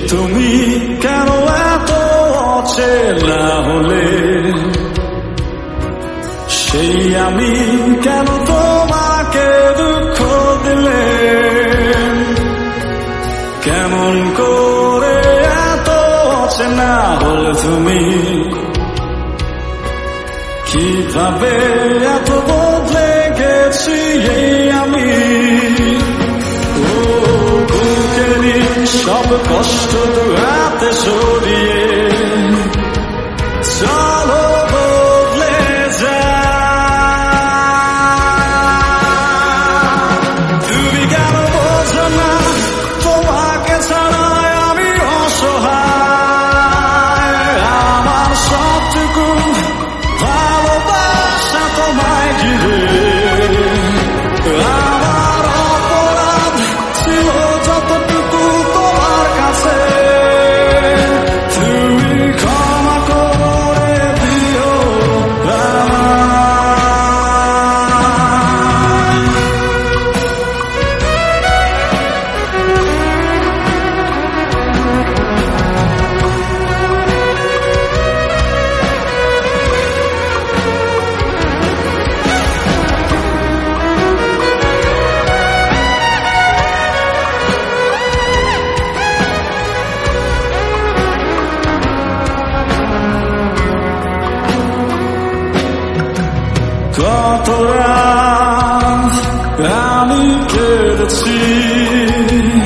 তুমি কেন এত অচেনা হলে, সেই আমি কেন তোমাকে দুঃখ দিলে, কেমন করে এত অচেনা হলে তুমি, কিভাবে এত বদলে গেছি এই আমি। বুকেরই সব কষ্ট দু হাতে সরিয়ে চলো বদলে যা। তুমি কেন বোঝো না তোমাকে ছাড়া আমি অসহায়, আমার সবটুকু ভালোবাসা তোমায় ঘিরে, আমার অপরাধ ছিল যতটুকু তোমার কাছে, তুমি ক্ষমা করে দিও কত রাত আমি কেঁদেছি,